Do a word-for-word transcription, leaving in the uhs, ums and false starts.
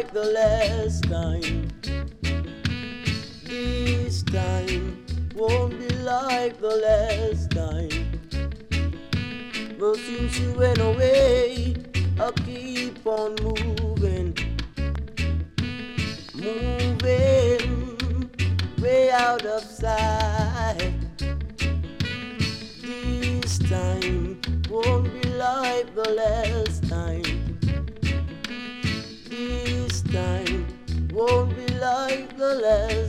like the last time. This time won't be like the last time. But since you went away, I'll keep on moving, moving way out of sight. This time won't be like the last time. This time won't be like the last